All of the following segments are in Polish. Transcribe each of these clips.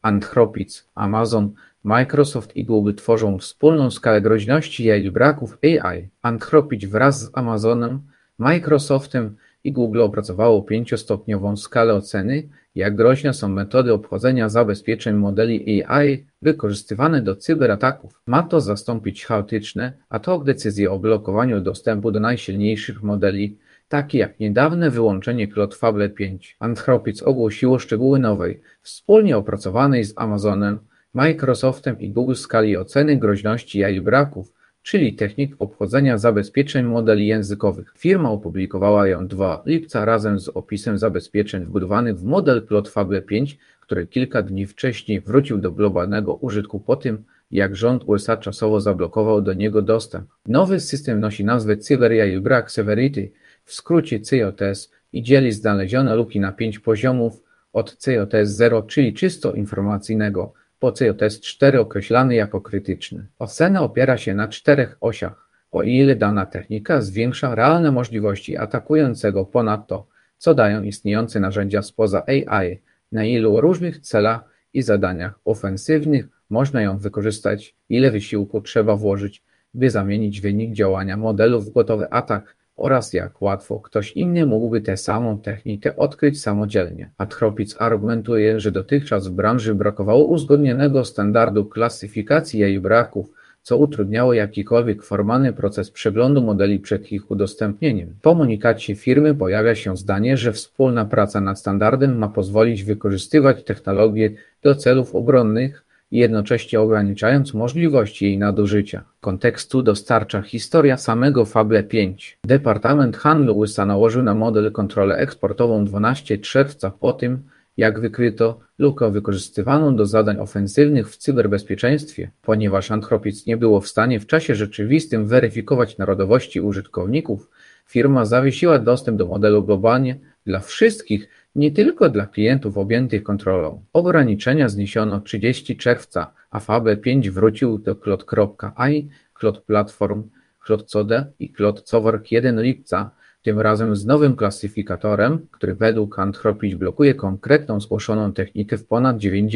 Anthropic, Amazon, Microsoft i Google tworzą wspólną skalę groźności i jej braków AI. Anthropic wraz z Amazonem, Microsoftem i Google opracowało 5-stopniową skalę oceny, jak groźne są metody obchodzenia zabezpieczeń modeli AI wykorzystywane do cyberataków. Ma to zastąpić chaotyczne ad hoc decyzje o blokowaniu dostępu do najsilniejszych modeli, takie jak niedawne wyłączenie Claude Fable 5. Anthropic ogłosiło szczegóły nowej, wspólnie opracowanej z Amazonem, Microsoftem i Google skali oceny groźności i jej braków, czyli technik obchodzenia zabezpieczeń modeli językowych. Firma opublikowała ją 2 lipca razem z opisem zabezpieczeń wbudowanych w model Claude Fable 5, który kilka dni wcześniej wrócił do globalnego użytku po tym, jak rząd USA czasowo zablokował do niego dostęp. Nowy system nosi nazwę Cyber Jailbreak Severity, w skrócie CJS, i dzieli znalezione luki na 5 poziomów od CJS 0, czyli czysto informacyjnego, po CJS 4 określany jako krytyczny. Ocena opiera się na 4 osiach. O ile dana technika zwiększa realne możliwości atakującego ponad to, co dają istniejące narzędzia spoza AI, na ilu różnych celach i zadaniach ofensywnych można ją wykorzystać, ile wysiłku trzeba włożyć, by zamienić wynik działania modelu w gotowy atak oraz jak łatwo ktoś inny mógłby tę samą technikę odkryć samodzielnie. Anthropic argumentuje, że dotychczas w branży brakowało uzgodnionego standardu klasyfikacji jej braków, co utrudniało jakikolwiek formalny proces przeglądu modeli przed ich udostępnieniem. W komunikacie firmy pojawia się zdanie, że wspólna praca nad standardem ma pozwolić wykorzystywać technologię do celów obronnych, jednocześnie ograniczając możliwości jej nadużycia. Kontekstu dostarcza historia samego Fable 5. Departament Handlu USA nałożył na model kontrolę eksportową 12 czerwca po tym, jak wykryto lukę wykorzystywaną do zadań ofensywnych w cyberbezpieczeństwie. Ponieważ Anthropic nie było w stanie w czasie rzeczywistym weryfikować narodowości użytkowników, firma zawiesiła dostęp do modelu globalnie dla wszystkich, nie tylko dla klientów objętych kontrolą. Ograniczenia zniesiono 30 czerwca, a Fable 5 wrócił do Cloud.ai, Cloud Platform, Cloud Code i Cloud Cowork 1 lipca, tym razem z nowym klasyfikatorem, który według Anthropic blokuje konkretną zgłoszoną technikę w ponad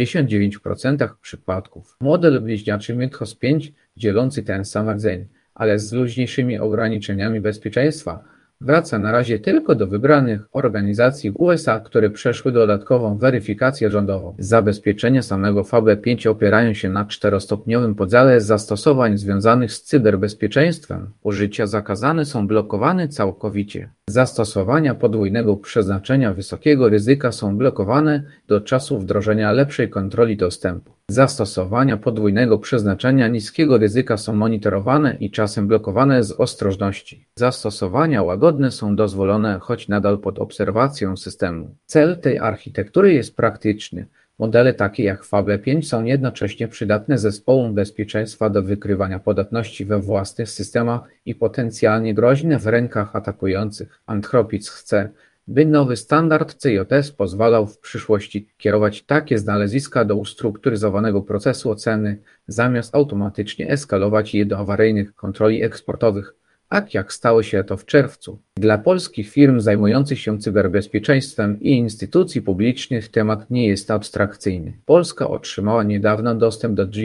99% przypadków. Model bliźniaczy Mythos 5, dzielący ten sam rdzeń, ale z luźniejszymi ograniczeniami bezpieczeństwa, wraca na razie tylko do wybranych organizacji w USA, które przeszły dodatkową weryfikację rządową. Zabezpieczenia samego Fable 5 opierają się na 4-stopniowym podziale zastosowań związanych z cyberbezpieczeństwem. Użycia zakazane są blokowane całkowicie. Zastosowania podwójnego przeznaczenia wysokiego ryzyka są blokowane do czasu wdrożenia lepszej kontroli dostępu. Zastosowania podwójnego przeznaczenia niskiego ryzyka są monitorowane i czasem blokowane z ostrożności. Zastosowania łagodne są dozwolone, choć nadal pod obserwacją systemu. Cel tej architektury jest praktyczny. Modele takie jak Fable 5 są jednocześnie przydatne zespołom bezpieczeństwa do wykrywania podatności we własnych systemach i potencjalnie groźne w rękach atakujących. Anthropic chce, by nowy standard CJS pozwalał w przyszłości kierować takie znaleziska do ustrukturyzowanego procesu oceny, zamiast automatycznie eskalować je do awaryjnych kontroli eksportowych, tak jak stało się to w czerwcu. Dla polskich firm zajmujących się cyberbezpieczeństwem i instytucji publicznych temat nie jest abstrakcyjny. Polska otrzymała niedawno dostęp do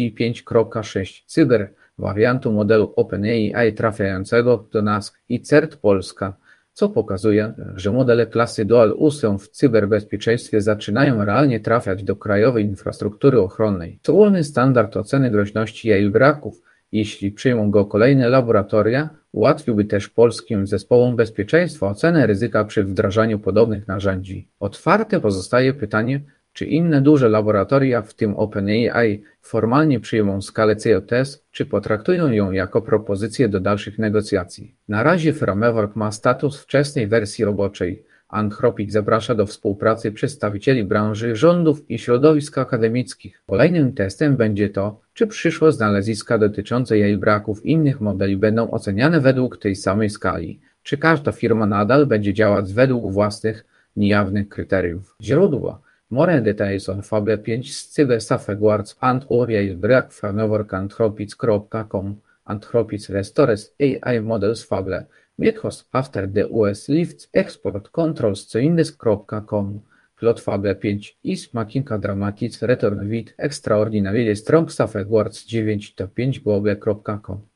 GPT-5.6 Cyber, wariantu modelu OpenAI trafiającego do nas, i CERT Polska, co pokazuje, że modele klasy Dual U w cyberbezpieczeństwie zaczynają realnie trafiać do krajowej infrastruktury ochronnej. Wspólny standard oceny groźności i jej braków, jeśli przyjmą go kolejne laboratoria, ułatwiłby też polskim zespołom bezpieczeństwa ocenę ryzyka przy wdrażaniu podobnych narzędzi. Otwarte pozostaje pytanie, czy inne duże laboratoria, w tym OpenAI, formalnie przyjmą skalę CJS, czy potraktują ją jako propozycję do dalszych negocjacji. Na razie framework ma status wczesnej wersji roboczej. Anthropic zaprasza do współpracy przedstawicieli branży, rządów i środowisk akademickich. Kolejnym testem będzie to, czy przyszłe znaleziska dotyczące jej braków innych modeli będą oceniane według tej samej skali, czy każda firma nadal będzie działać według własnych, niejawnych kryteriów. Źródła: More details on Fable 5 z Cyber Safeguards and Jailbreak Framework Anthropic.com. Anthropic restores AI models Fable. Mythos after the US lifts export controls Coindesk.com. plot fable 5 is Machinka Dramatis Return Vid Extraordinariile Strong Stuff Edwards 9 to 5 globe.com